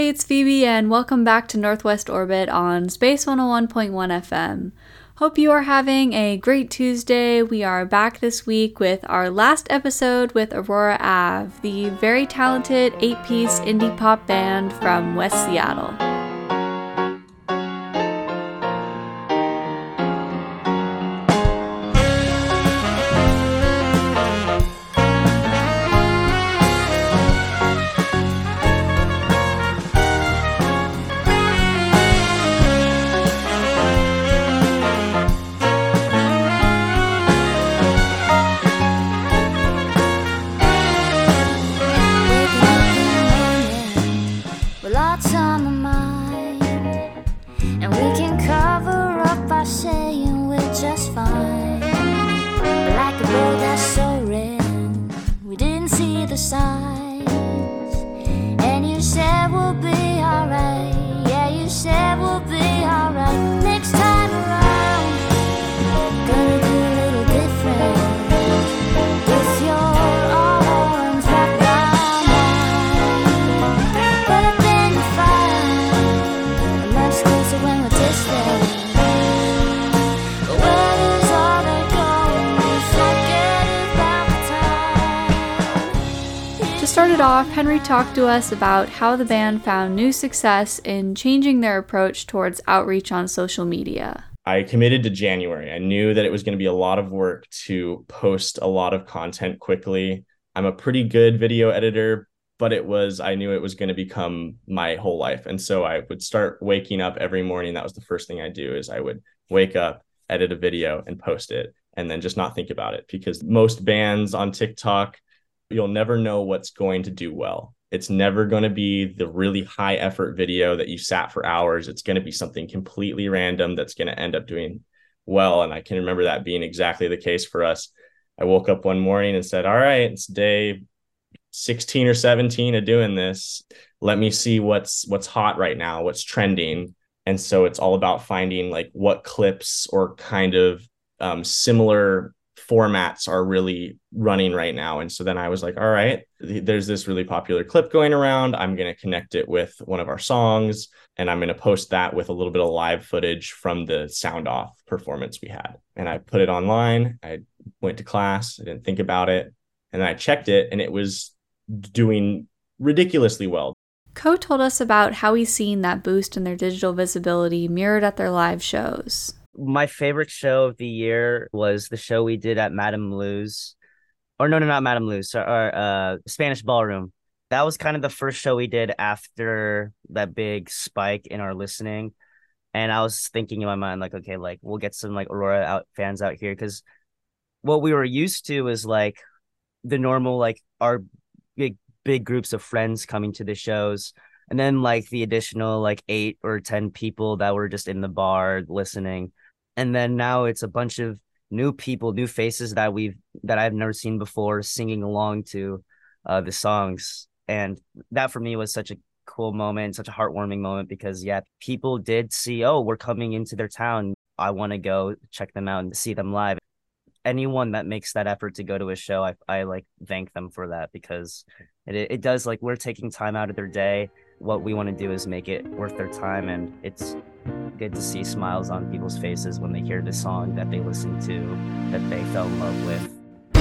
it's Phoebe, and welcome back to Northwest Orbit on Space 101.1 FM. Hope you are having a great Tuesday. We are back this week with our last episode with Aurora Ave, the very talented 8-piece indie pop band from West Seattle. Off, Henry talked to us about how the band found new success in changing their approach towards outreach on social media. I committed to January. I knew that it was going to be a lot of work to post a lot of content quickly. I'm a pretty good video editor, but I knew it was going to become my whole life. And so I would start waking up every morning. That was the first thing I do is I would wake up, edit a video and post it, and then just not think about it. Because most bands on TikTok, you'll never know what's going to do well. It's never going to be the really high effort video that you sat for hours. It's going to be something completely random that's going to end up doing well. And I can remember that being exactly the case for us. I woke up one morning and said, all right, it's day 16 or 17 of doing this. Let me see what's hot right now, what's trending. And so it's all about finding like what clips or kind of similar formats are really running right now. And so then I was like, all right, there's this really popular clip going around. I'm going to connect it with one of our songs, and I'm going to post that with a little bit of live footage from the Sound Off performance we had. And I put it online. I went to class. I didn't think about it. And then I checked it, and it was doing ridiculously well. Ko told us about how he's seen that boost in their digital visibility mirrored at their live shows. My favorite show of the year was the show we did at Madame Lou's. Or no, not Madame Lou's, Spanish Ballroom. That was kind of the first show we did after that big spike in our listening. And I was thinking in my mind, like, okay, like we'll get some like Aurora fans out here. Because what we were used to is like the normal, like our big groups of friends coming to the shows. And then like the additional like 8 or 10 people that were just in the bar listening. And then now it's a bunch of new people, new faces that I've never seen before singing along to the songs. And that for me was such a cool moment, such a heartwarming moment, because people did see, oh, we're coming into their town. I want to go check them out and see them live. Anyone that makes that effort to go to a show, I like thank them for that, because it does, like, we're taking time out of their day. What we want to do is make it worth their time, and it's good to see smiles on people's faces when they hear the song that they listened to, that they fell in love with.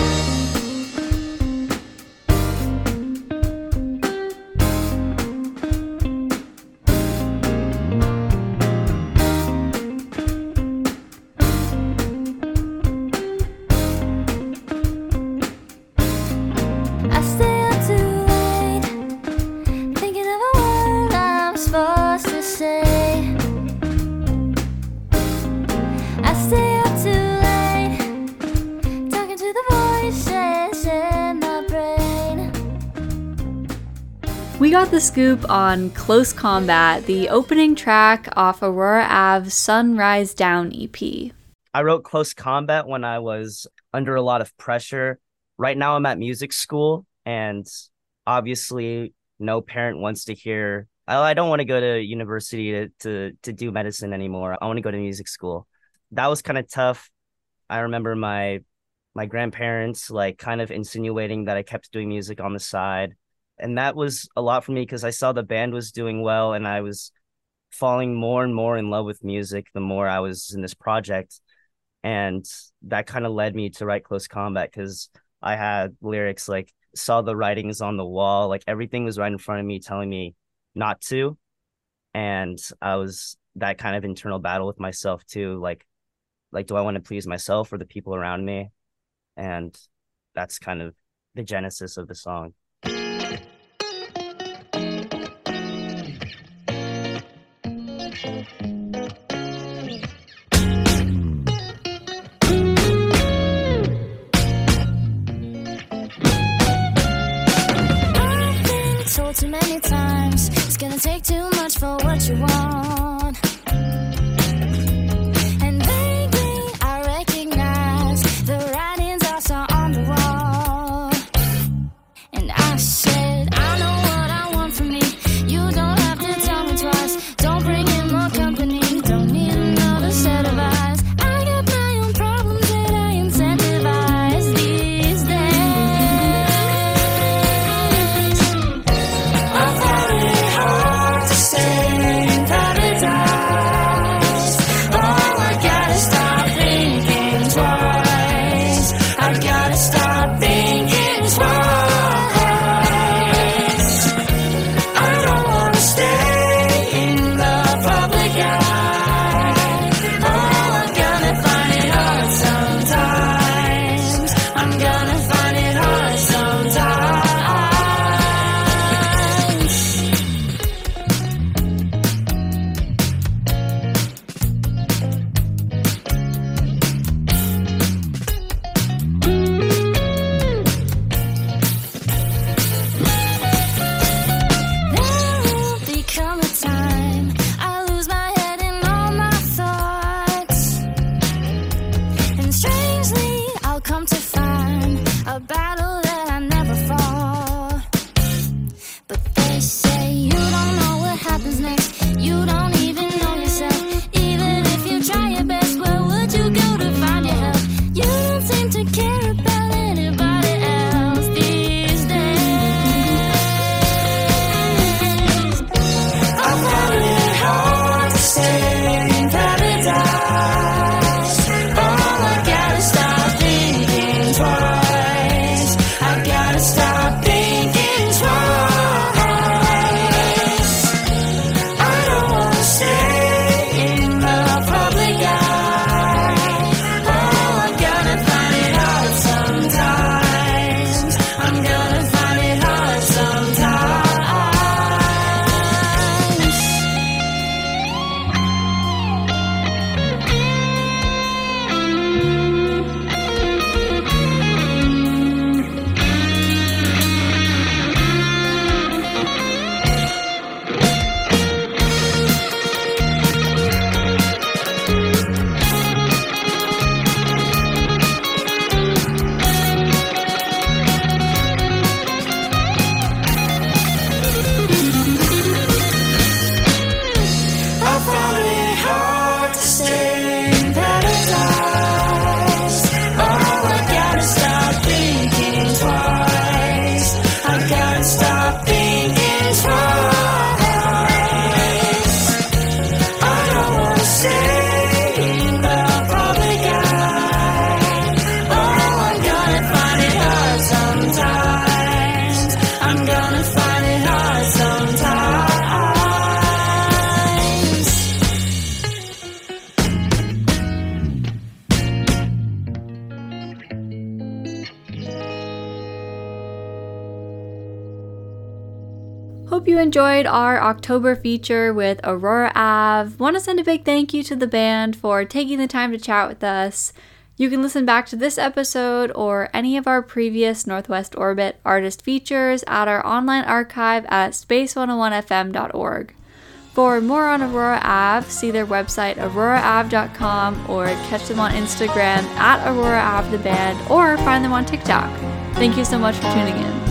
We got the scoop on Close Combat, the opening track off Aurora Ave's Sunrise Down EP. I wrote Close Combat when I was under a lot of pressure. Right now I'm at music school, and obviously no parent wants to hear, I don't want to go to university to do medicine anymore. I want to go to music school. That was kind of tough. I remember my grandparents like kind of insinuating that I kept doing music on the side. And that was a lot for me because I saw the band was doing well and I was falling more and more in love with music the more I was in this project. And that kind of led me to write Close Combat because I had lyrics like saw the writings on the wall, like everything was right in front of me telling me not to. And I was that kind of internal battle with myself too. Like, do I want to please myself or the people around me? And that's kind of the genesis of the song. Too many times it's gonna take too much for what you want, and vaguely I recognize the writings I saw on the wall. And I said, I know what I want from me. You don't have to tell me twice. Don't bring in more company. Don't need another set of eyes. I got my own problems that I incentivize these days. Hope you enjoyed our October feature with Aurora Ave. Want to send a big thank you to the band for taking the time to chat with us. You can listen back to this episode or any of our previous Northwest Orbit artist features at our online archive at space101fm.org. For more on Aurora Ave, see their website auroraave.com or catch them on Instagram at Aurora Ave the band or find them on TikTok. Thank you so much for tuning in.